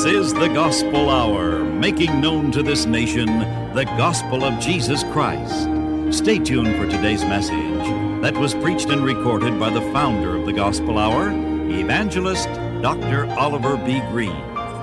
This is the Gospel Hour, making known to this nation the gospel of Jesus Christ. Stay tuned for today's message that was preached and recorded by the founder of the Gospel Hour, Evangelist Dr. Oliver B. Green.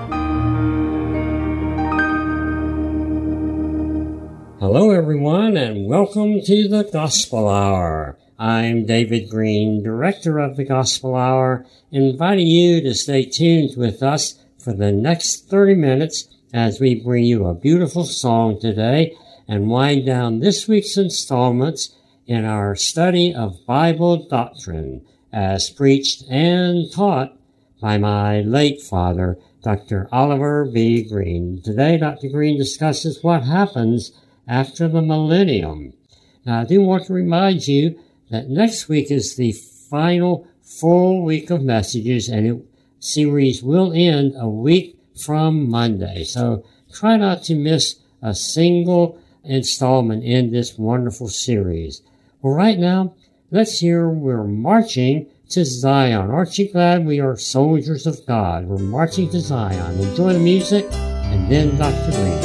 Hello, everyone, and welcome to the Gospel Hour. I'm David Green, Director of the Gospel Hour, inviting you to stay tuned with us for the next 30 minutes as we bring you a beautiful song today and wind down this week's installments in our study of Bible doctrine as preached and taught by my late father, Dr. Oliver B. Green. Today, Dr. Green discusses what happens after the millennium. Now, I do want to remind you that next week is the final full week of messages, and the series will end a week from Monday. So try not to miss a single installment in this wonderful series. Well, right now, let's hear We're Marching to Zion. Aren't you glad we are soldiers of God? We're marching to Zion. Enjoy the music, and then Dr. Green.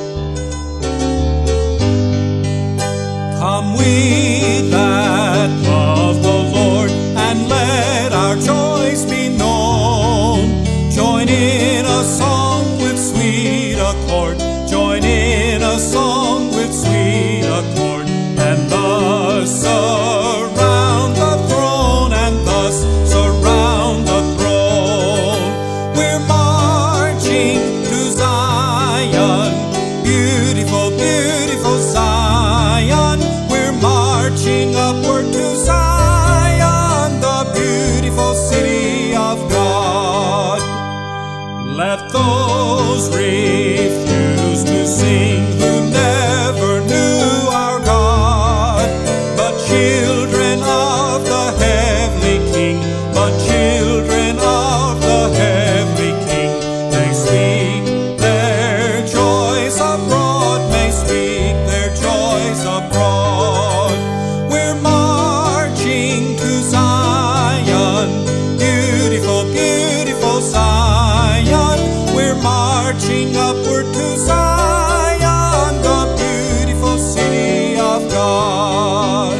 Come we that love the Lord, and let our joys be known. Join in a song with sweet accord. Join in a song with sweet accord. And thus surround the throne, and thus surround the throne. We're marching to Zion, beautiful, beautiful Zion. We're marching upward to Zion, the beautiful city of God. Let those refuse to sing who never knew our God, but children of the heavenly King, but children of the heavenly King, may speak their joys abroad, may speak their joys abroad. We're marching to Zion, beautiful, beautiful Zion. We're marching upward to Zion, the beautiful city of God.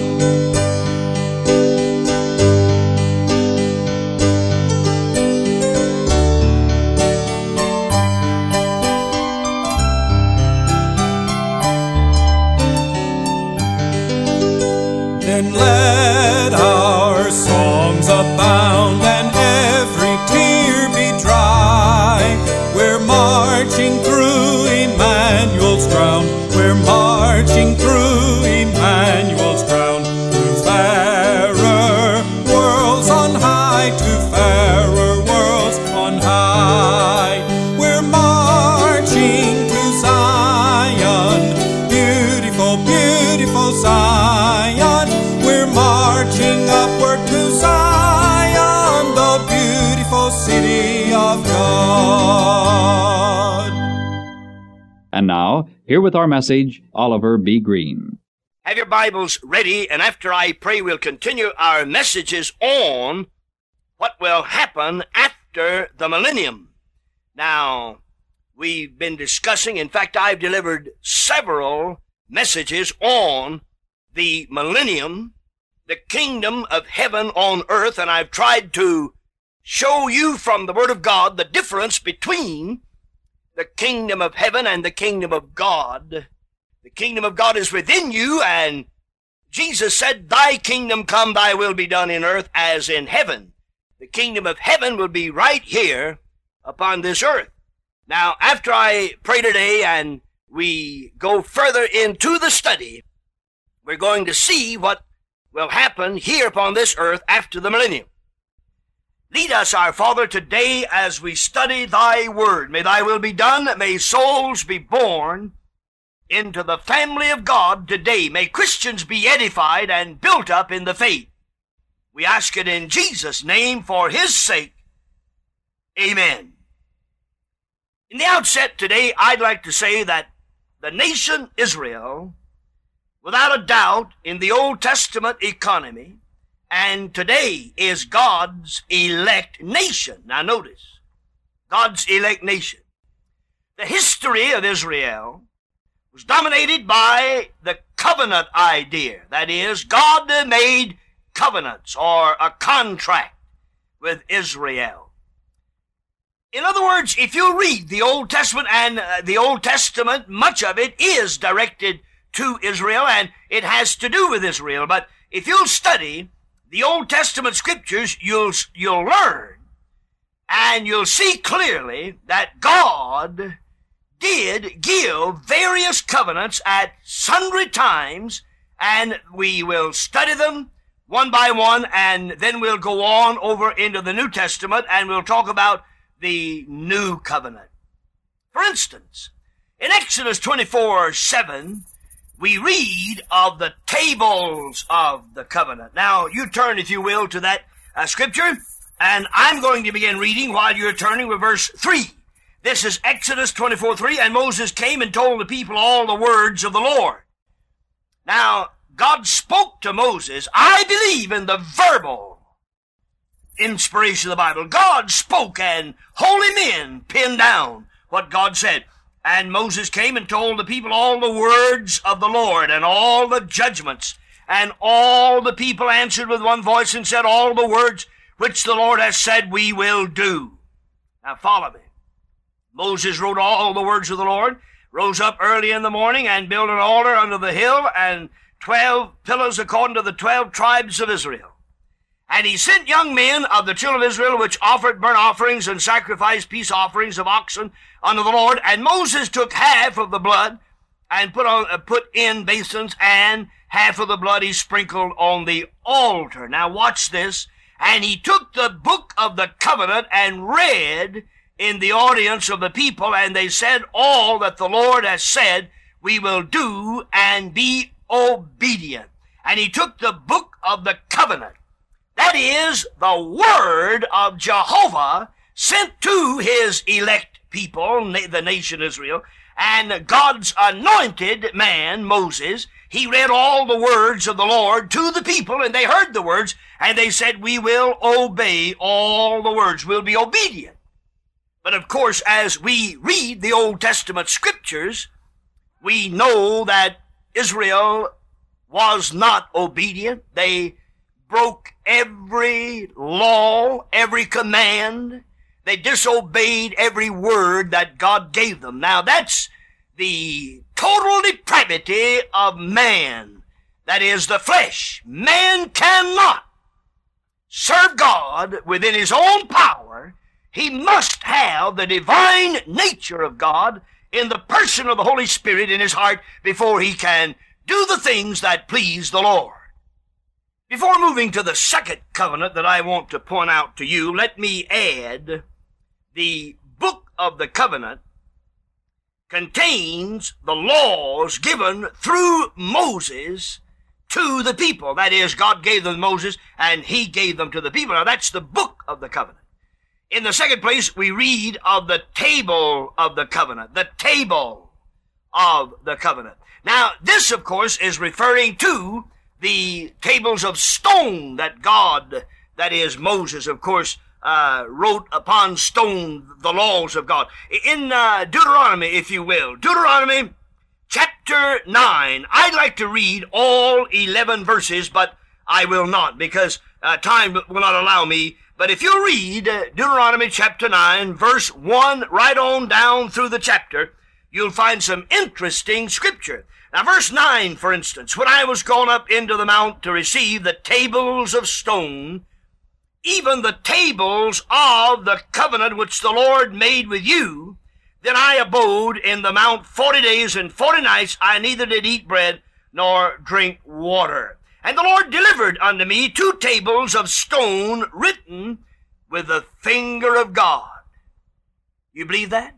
Then let our songs abound and every tear be dry. We're marching through Emmanuel's ground. We're marching through Emmanuel's ground. To fairer worlds on high, to fairer worlds on high. We're marching to Zion, beautiful, beautiful Zion. We're marching upward to Zion, the beautiful city of God. And now, here with our message, Oliver B. Green. Have your Bibles ready, and after I pray, we'll continue our messages on what will happen after the millennium. Now, we've been discussing, in fact, I've delivered several messages on the millennium, the kingdom of heaven on earth, and I've tried to show you from the Word of God the difference between the kingdom of heaven and the kingdom of God. The kingdom of God is within you, and Jesus said, "Thy kingdom come, thy will be done in earth as in heaven." The kingdom of heaven will be right here upon this earth. Now, after I pray today and we go further into the study, we're going to see what will happen here upon this earth after the millennium. Lead us, our Father, today as we study thy word. May thy will be done. May souls be born into the family of God today. May Christians be edified and built up in the faith. We ask it in Jesus' name for his sake. Amen. In the outset today, I'd like to say that the nation Israel, without a doubt, in the Old Testament economy, and today is God's elect nation. Now notice, God's elect nation. The history of Israel was dominated by the covenant idea. That is, God made covenants or a contract with Israel. In other words, if you read the Old Testament, and the Old Testament, much of it is directed to Israel, and it has to do with Israel. But if you'll study the Old Testament scriptures, you'll learn and you'll see clearly that God did give various covenants at sundry times, and we will study them one by one, and then we'll go on over into the New Testament, and we'll talk about the New Covenant. For instance, in Exodus 24:7, we read of the tables of the covenant. Now, you turn, if you will, to that scripture, and I'm going to begin reading while you're turning with verse 3. This is Exodus 24:3, and Moses came and told the people all the words of the Lord. Now, God spoke to Moses. I believe in the verbal inspiration of the Bible. God spoke, and holy men pinned down what God said. And Moses came and told the people all the words of the Lord and all the judgments. And all the people answered with one voice and said, all the words which the Lord has said we will do. Now follow me. Moses wrote all the words of the Lord, rose up early in the morning and built an altar under the hill and 12 pillars according to the 12 tribes of Israel. And he sent young men of the children of Israel, which offered burnt offerings and sacrificed peace offerings of oxen unto the Lord. And Moses took half of the blood and put in basins, and half of the blood he sprinkled on the altar. Now watch this. And he took the book of the covenant and read in the audience of the people, and they said, all that the Lord has said we will do, and be obedient. And he took the book of the covenant, that is the word of Jehovah, sent to his elect people, the nation Israel, and God's anointed man, Moses. He read all the words of the Lord to the people, and they heard the words, and they said, we will obey all the words. We'll be obedient. But of course, as we read the Old Testament scriptures, we know that Israel was not obedient. They broke every law, every command. They disobeyed every word that God gave them. Now that's the total depravity of man. That is the flesh. Man cannot serve God within his own power. He must have the divine nature of God in the person of the Holy Spirit in his heart before he can do the things that please the Lord. Before moving to the second covenant that I want to point out to you, let me add the book of the covenant contains the laws given through Moses to the people. That is, God gave them to Moses and he gave them to the people. Now that's the book of the covenant. In the second place, we read of the table of the covenant. The table of the covenant. Now, this, of course, is referring to the tables of stone that God, that is Moses, of course, wrote upon stone the laws of God. In Deuteronomy, if you will, Deuteronomy chapter 9, I'd like to read all 11 verses, but I will not because time will not allow me. But if you read Deuteronomy chapter 9, verse 1, right on down through the chapter, you'll find some interesting scripture. Now, verse 9, for instance, when I was gone up into the mount to receive the tables of stone, even the tables of the covenant which the Lord made with you, then I abode in the mount 40 days and 40 nights. I neither did eat bread nor drink water. And the Lord delivered unto me 2 tables of stone written with the finger of God. You believe that?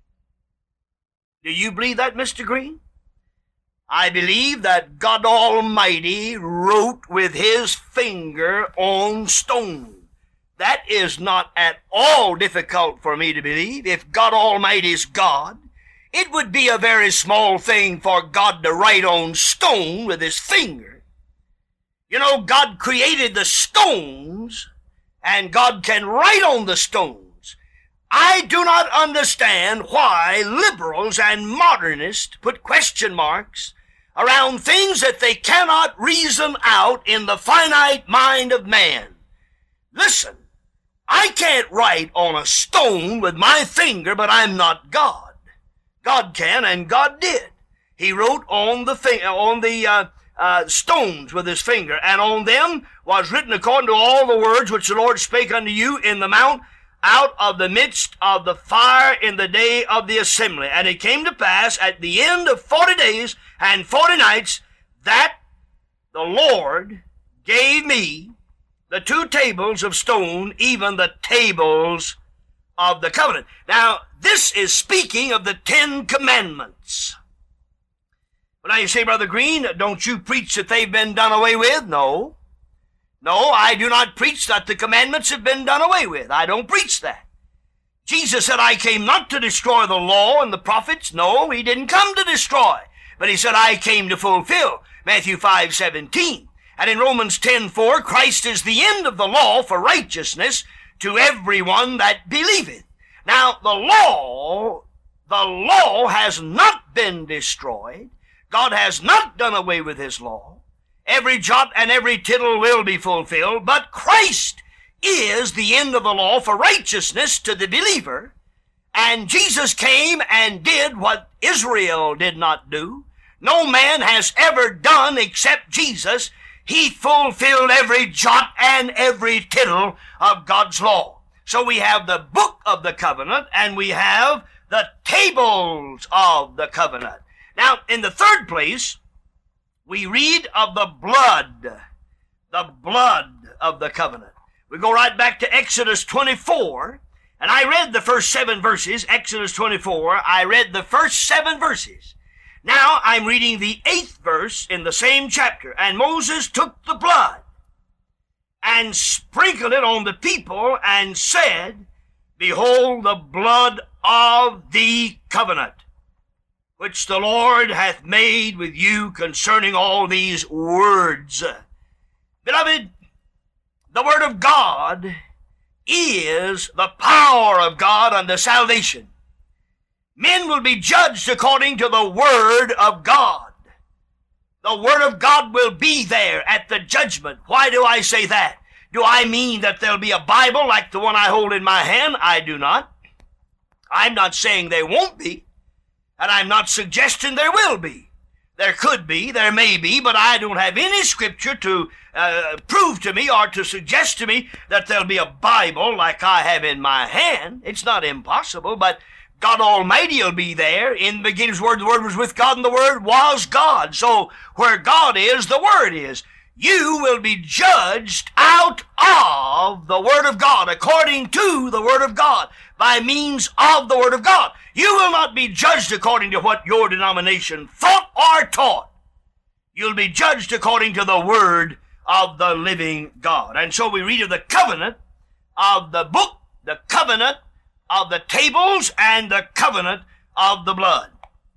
Do you believe that, Mr. Green? I believe that God Almighty wrote with his finger on stone. That is not at all difficult for me to believe. If God Almighty is God, it would be a very small thing for God to write on stone with his finger. You know, God created the stones, and God can write on the stones. I do not understand why liberals and modernists put question marks around things that they cannot reason out in the finite mind of man. Listen, I can't write on a stone with my finger, but I'm not God. God can, and God did. He wrote on the stones with his finger, and on them was written according to all the words which the Lord spake unto you in the mount, out of the midst of the fire in the day of the assembly. And it came to pass at the end of 40 days and 40 nights that the Lord gave me the 2 tables of stone, even the tables of the covenant. Now, this is speaking of the 10 commandments. But now you say, Brother Green, don't you preach that they've been done away with? No. No, I do not preach that the commandments have been done away with. I don't preach that. Jesus said, I came not to destroy the law and the prophets. No, he didn't come to destroy. But he said, I came to fulfill. Matthew 5:17. And in Romans 10:4, Christ is the end of the law for righteousness to everyone that believeth. Now, the law has not been destroyed. God has not done away with his law. Every jot and every tittle will be fulfilled, but Christ is the end of the law for righteousness to the believer, and Jesus came and did what Israel did not do. No man has ever done except Jesus. He fulfilled every jot and every tittle of God's law. So we have the book of the covenant, and we have the tables of the covenant. Now, in the third place, we read of the blood of the covenant. We go right back to Exodus 24, and I read the first 7 verses, Exodus 24, I read the first 7 verses. Now I'm reading the 8th verse in the same chapter. And Moses took the blood and sprinkled it on the people and said, Behold the blood of the covenant, which the Lord hath made with you concerning all these words. Beloved, the Word of God is the power of God unto salvation. Men will be judged according to the Word of God. The Word of God will be there at the judgment. Why do I say that? Do I mean that there'll be a Bible like the one I hold in my hand? I do not. I'm not saying there won't be. And I'm not suggesting there will be. There could be, there may be, but I don't have any scripture to prove to me or to suggest to me that there'll be a Bible like I have in my hand. It's not impossible, but God Almighty will be there. In the beginning, the Word was with God, and the Word was God. So where God is, the Word is. You will be judged out of the Word of God, according to the Word of God, by means of the Word of God. You will not be judged according to what your denomination thought or taught. You'll be judged according to the Word of the living God. And so we read of the covenant of the book, the covenant of the tables, and the covenant of the blood.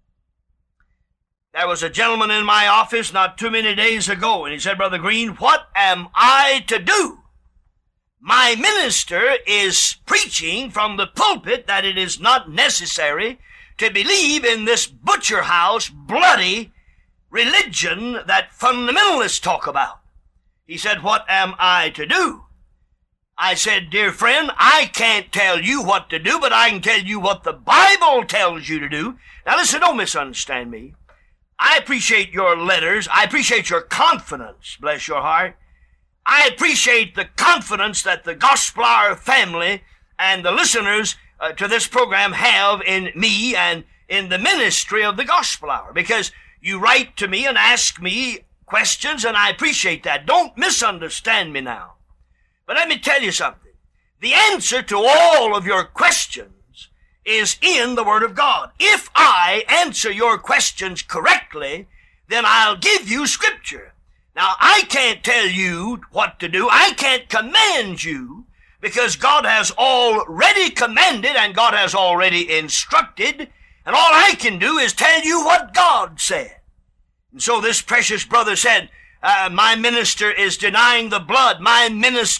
There was a gentleman in my office not too many days ago, and he said, Brother Green, what am I to do? My minister is preaching from the pulpit that it is not necessary to believe in this butcher house, bloody religion that fundamentalists talk about. He said, what am I to do? I said, dear friend, I can't tell you what to do, but I can tell you what the Bible tells you to do. Now listen, don't misunderstand me. I appreciate your letters. I appreciate your confidence, bless your heart. I appreciate the confidence that the Gospel Hour family and the listeners to this program have in me and in the ministry of the Gospel Hour, because you write to me and ask me questions, and I appreciate that. Don't misunderstand me now. But let me tell you something. The answer to all of your questions is in the Word of God. If I answer your questions correctly, then I'll give you Scripture. Now, I can't tell you what to do. I can't command you, because God has already commanded and God has already instructed, and all I can do is tell you what God said. And so this precious brother said, my minister is denying the blood. My minister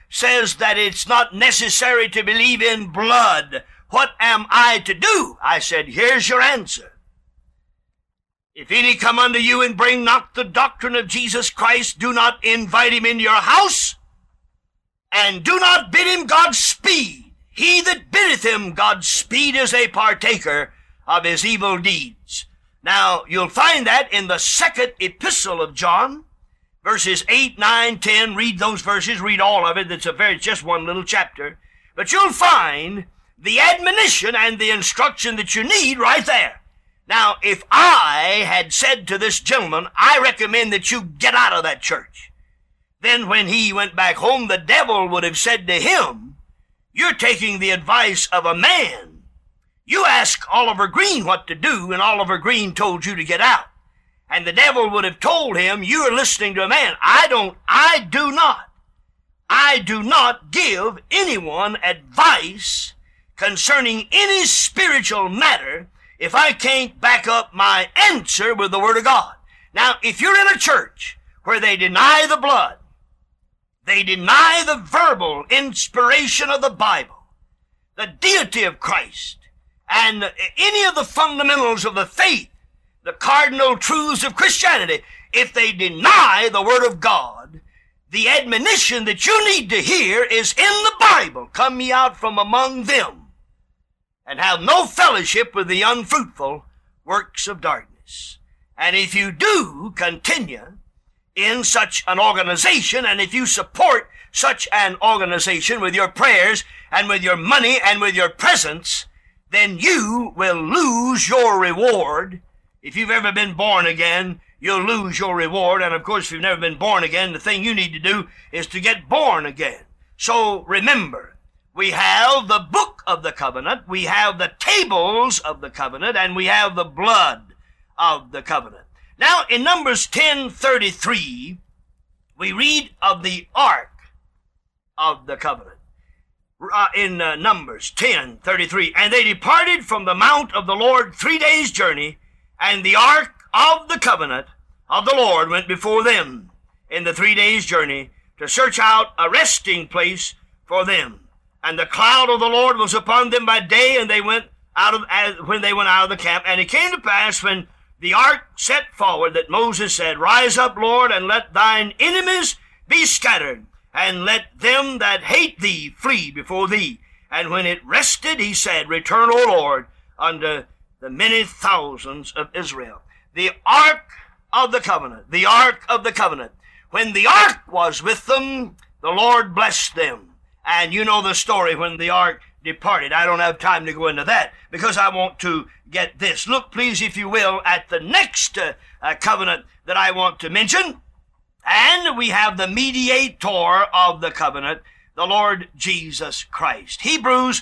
says that it's not necessary to believe in blood. What am I to do? I said, here's your answer. If any come unto you and bring not the doctrine of Jesus Christ, do not invite him into your house, and do not bid him Godspeed. He that biddeth him Godspeed is a partaker of his evil deeds. Now, you'll find that in the second epistle of John, verses 8, 9, 10. Read those verses, read all of it. It's just one little chapter. But you'll find the admonition and the instruction that you need right there. Now, if I had said to this gentleman, I recommend that you get out of that church, then when he went back home, the devil would have said to him, you're taking the advice of a man. You ask Oliver Green what to do, and Oliver Green told you to get out. And the devil would have told him, you are listening to a man. I do not give anyone advice concerning any spiritual matter if I can't back up my answer with the Word of God. Now, if you're in a church where they deny the blood, they deny the verbal inspiration of the Bible, the deity of Christ, and any of the fundamentals of the faith, the cardinal truths of Christianity, if they deny the Word of God, the admonition that you need to hear is in the Bible. Come ye out from among them, and have no fellowship with the unfruitful works of darkness. And if you do continue in such an organization, and if you support such an organization with your prayers and with your money and with your presence, then you will lose your reward. If you've ever been born again, you'll lose your reward. And of course, if you've never been born again, the thing you need to do is to get born again. So remember, we have the book of the covenant, we have the tables of the covenant, and we have the blood of the covenant. Now, in Numbers 10:33, we read of the ark of the covenant. In Numbers 10:33, and they departed from the mount of the Lord 3 days' journey, and the ark of the covenant of the Lord went before them in the 3 days' journey to search out a resting place for them. And the cloud of the Lord was upon them by day, and they went when they went out of the camp. And it came to pass, when the ark set forward, that Moses said, Rise up, Lord, and let thine enemies be scattered, and let them that hate thee flee before thee. And when it rested, he said, Return, O Lord, unto the many thousands of Israel. The ark of the covenant, the ark of the covenant. When the ark was with them, the Lord blessed them. And you know the story when the ark departed. I don't have time to go into that because I want to get this. Look, please, if you will, at the next covenant that I want to mention. And we have the mediator of the covenant, the Lord Jesus Christ. Hebrews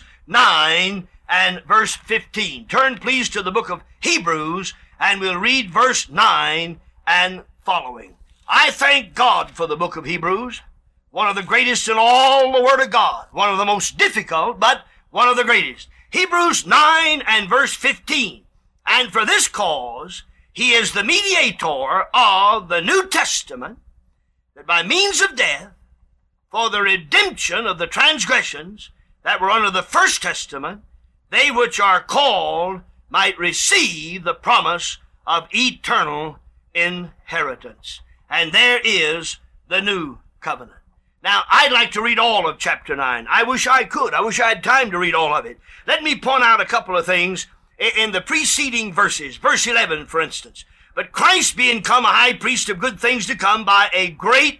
9 and verse 15. Turn, please, to the book of Hebrews, and we'll read verse 9 and following. I thank God for the book of Hebrews. One of the greatest in all the Word of God. One of the most difficult, but one of the greatest. Hebrews 9 and verse 15. And for this cause, he is the mediator of the New Testament, that by means of death, for the redemption of the transgressions that were under the first testament, they which are called might receive the promise of eternal inheritance. And there is the new covenant. Now, I'd like to read all of chapter 9. I wish I could. I wish I had time to read all of it. Let me point out a couple of things in the preceding verses. Verse 11, for instance. But Christ being come a high priest of good things to come by a greater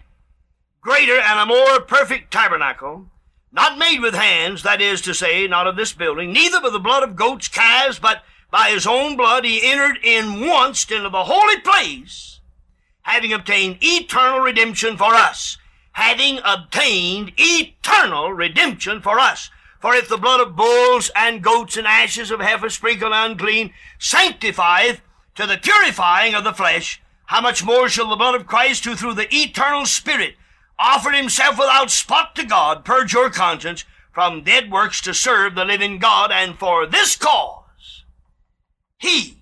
and a more perfect tabernacle, not made with hands, that is to say, not of this building, neither with the blood of goats, calves, but by his own blood he entered in once into the holy place, having obtained eternal redemption for us. Having obtained eternal redemption for us. For if the blood of bulls and goats and ashes of heifer sprinkled unclean sanctifieth to the purifying of the flesh, how much more shall the blood of Christ, who through the eternal Spirit offered himself without spot to God, purge your conscience from dead works to serve the living God? And for this cause he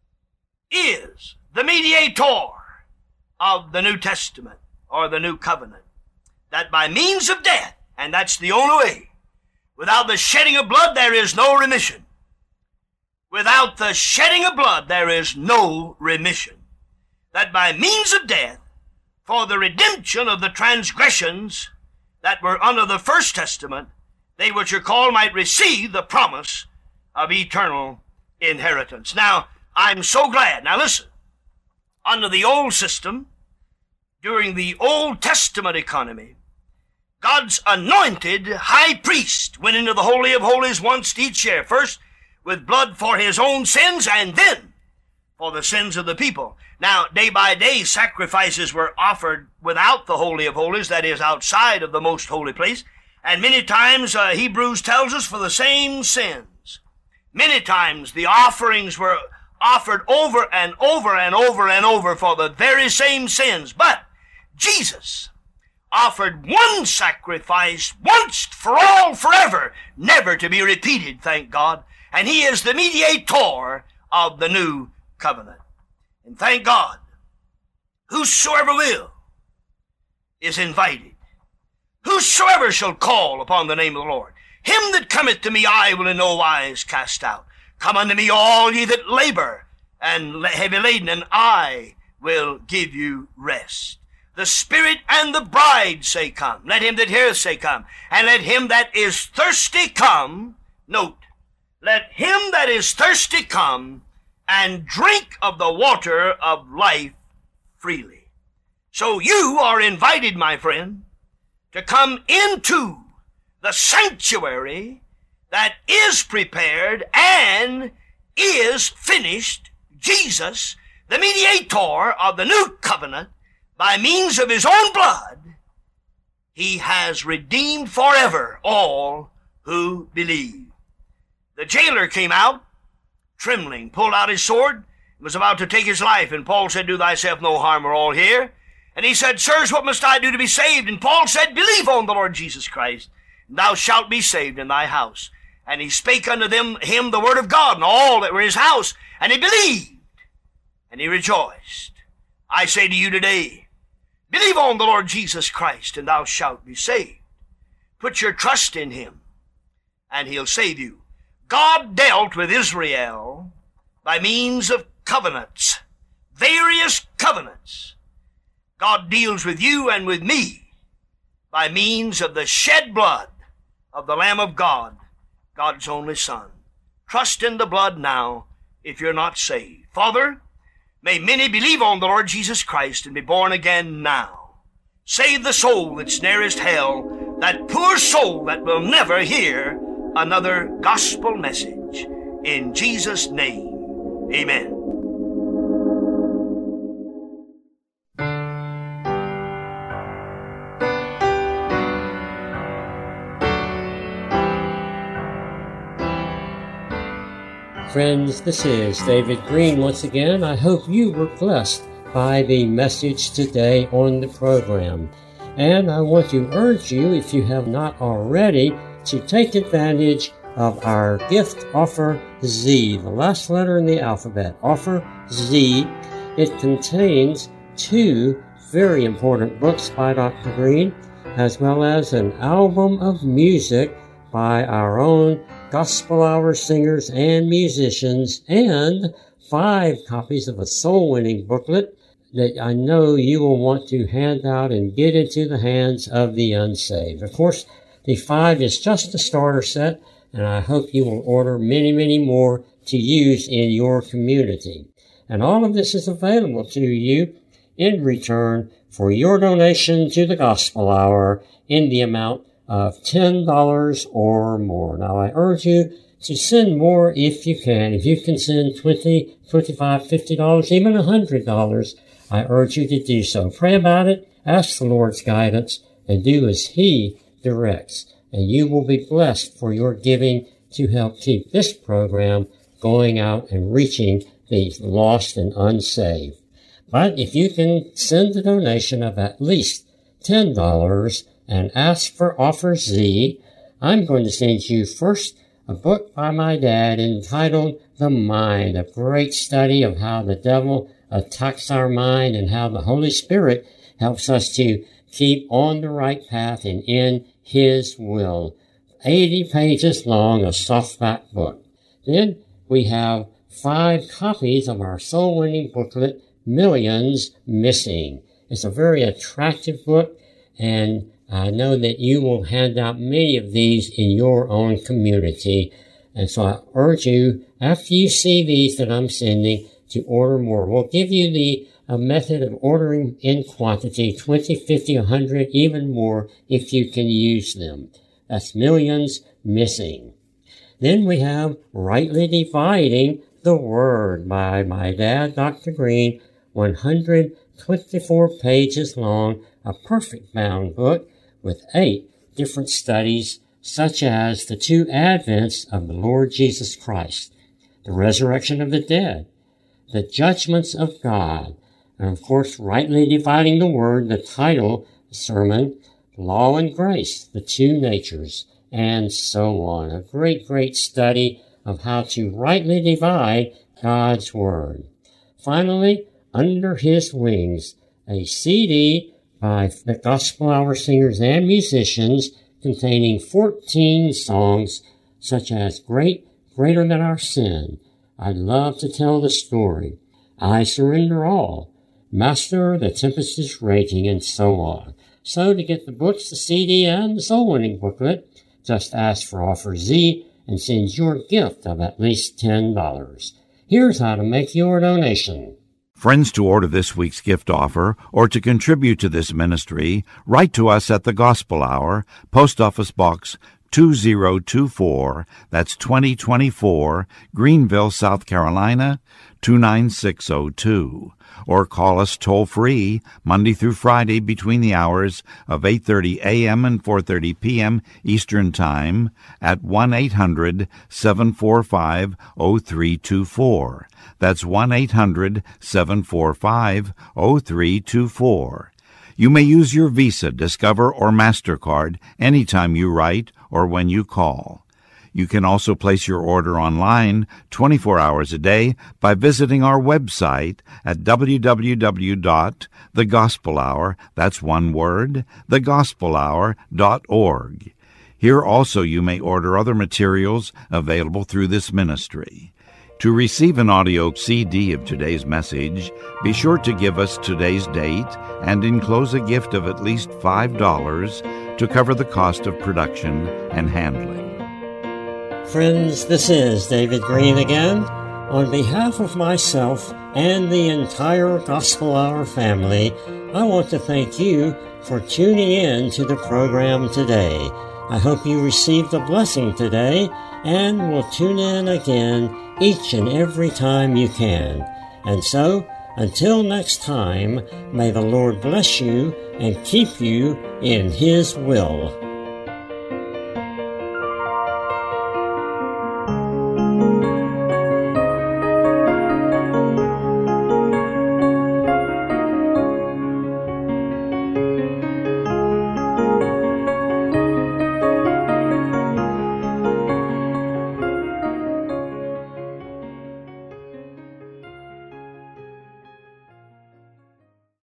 is the mediator of the New Testament, or the New Covenant, that by means of death And that's the only way. Without the shedding of blood, there is no remission. Without the shedding of blood, there is no remission. That by means of death, for the redemption of the transgressions that were under the first testament, they which are called might receive the promise of eternal inheritance. Now, I'm so glad. Now listen, under the old system, during the Old Testament economy, God's anointed high priest went into the Holy of Holies once each year, first with blood for his own sins and then for the sins of the people. Now, day by day, sacrifices were offered without the Holy of Holies, that is, outside of the most holy place, and many times, Hebrews tells us, for the same sins. Many times the offerings were offered over and over and over and over for the very same sins. But Jesus offered one sacrifice once for all forever, never to be repeated, thank God. And he is the mediator of the new covenant. And thank God, whosoever will is invited. Whosoever shall call upon the name of the Lord, him that cometh to me I will in no wise cast out. Come unto me all ye that labor and heavy laden, and I will give you rest. The Spirit and the bride say, come. Let him that heareth say, come. And let him that is thirsty come. Note, let him that is thirsty come and drink of the water of life freely. So you are invited, my friend, to come into the sanctuary that is prepared and is finished. Jesus, the mediator of the new covenant, by means of his own blood, he has redeemed forever all who believe. The jailer came out, trembling, pulled out his sword, and was about to take his life. And Paul said, do thyself no harm, we're all here. And he said, sirs, what must I do to be saved? And Paul said, believe on the Lord Jesus Christ, and thou shalt be saved in thy house. And he spake unto him the word of God, and all that were in his house. And he believed, and he rejoiced. I say to you today, believe on the Lord Jesus Christ, and thou shalt be saved. Put your trust in him, and he'll save you. God dealt with Israel by means of covenants, various covenants. God deals with you and with me by means of the shed blood of the Lamb of God, God's only Son. Trust in the blood now if you're not saved. Father, may many believe on the Lord Jesus Christ and be born again now. Save the soul that's nearest hell, that poor soul that will never hear another gospel message. In Jesus' name, amen. Friends, this is David Green once again. I hope you were blessed by the message today on the program. And I want to urge you, if you have not already, to take advantage of our gift Offer Z, the last letter in the alphabet, Offer Z. It contains 2 very important books by Dr. Green, as well as an album of music by our own Gospel Hour singers and musicians, and 5 copies of a soul-winning booklet that I know you will want to hand out and get into the hands of the unsaved. Of course, the 5 is just a starter set, and I hope you will order many, many more to use in your community. And all of this is available to you in return for your donation to the Gospel Hour in the amount of $10 or more. Now, I urge you to send more if you can. If you can send $20, $25, $50, even $100, I urge you to do so. Pray about it, ask the Lord's guidance, and do as He directs. And you will be blessed for your giving to help keep this program going out and reaching the lost and unsaved. But if you can send a donation of at least $10 and ask for Offer Z, I'm going to send you first a book by my dad entitled The Mind, a great study of how the devil attacks our mind and how the Holy Spirit helps us to keep on the right path and in His will. 80 pages long, a softback book. Then we have 5 copies of our soul-winning booklet, Millions Missing. It's a very attractive book, and I know that you will hand out many of these in your own community. And so I urge you, after you see these that I'm sending, to order more. We'll give you the method of ordering in quantity, 20, 50, 100, even more, if you can use them. That's Millions Missing. Then we have Rightly Dividing the Word by my dad, Dr. Green, 124 pages long, a perfect bound book with 8 different studies, such as the 2 advents of the Lord Jesus Christ, the resurrection of the dead, the judgments of God, and of course, Rightly Dividing the Word, the title sermon, Law and Grace, the 2 natures, and so on. A great, great study of how to rightly divide God's Word. Finally, Under His Wings, a CD by the Gospel Hour singers and musicians containing 14 songs such as Greater Than Our Sin, I'd Love to Tell the Story, I Surrender All, Master, the Tempest is Raging, and so on. So to get the books, the CD, and the Soul Winning booklet, just ask for Offer Z and send your gift of at least $10. Here's how to make your donation. Friends, to order this week's gift offer or to contribute to this ministry, write to us at the Gospel Hour, Post Office Box 2024, that's 2024, Greenville, South Carolina, 29602. Or call us toll-free Monday through Friday between the hours of 8:30 a.m. and 4:30 p.m. Eastern Time at 1-800-745-0324. That's 1-800-745-0324. You may use your Visa, Discover, or MasterCard anytime you write or when you call. You can also place your order online 24 hours a day by visiting our website at www.thegospelhour, that's one word, thegospelhour.org. Here also you may order other materials available through this ministry. To receive an audio CD of today's message, be sure to give us today's date and enclose a gift of at least $5 to cover the cost of production and handling. Friends, this is David Green again. On behalf of myself and the entire Gospel Hour family, I want to thank you for tuning in to the program today. I hope you received a blessing today and will tune in again each and every time you can. And so, until next time, may the Lord bless you and keep you in His will.